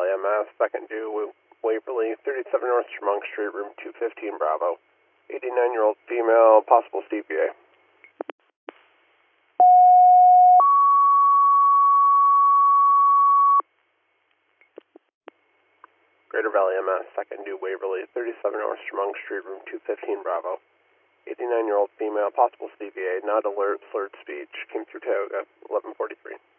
Valley MS, second due Waverly, 37 North Tremont Street, room 215, Bravo. 89-year-old female, possible CPA. Greater Valley MS, second due Waverly, 37 North Tremont Street, room 215, Bravo. 89-year-old female, possible CPA, not alert, slurred speech, came through Tioga, 1143.